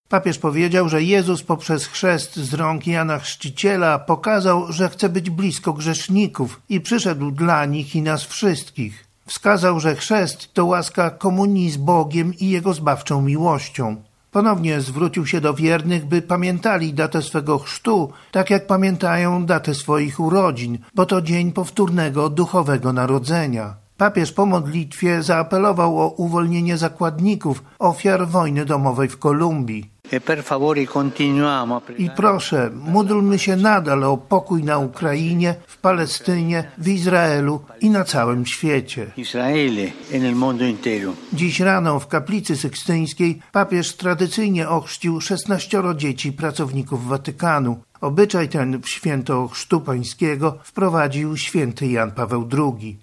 Papież powiedział, że Jezus poprzez chrzest z rąk Jana Chrzciciela pokazał, że chce być blisko grzeszników i przyszedł dla nich i nas wszystkich. Wskazał, że chrzest to łaska komunii z Bogiem i Jego zbawczą miłością. Ponownie zwrócił się do wiernych, by pamiętali datę swego chrztu, tak jak pamiętają datę swoich urodzin, bo to dzień powtórnego duchowego narodzenia. Papież po modlitwie zaapelował o uwolnienie zakładników, ofiar wojny domowej w Kolumbii. I proszę, módlmy się nadal o pokój na Ukrainie, w Palestynie, w Izraelu i na całym świecie. Dziś rano w kaplicy sykstyńskiej papież tradycyjnie ochrzcił 16 dzieci pracowników Watykanu. Obyczaj ten w święto Chrztu Pańskiego wprowadził święty Jan Paweł II.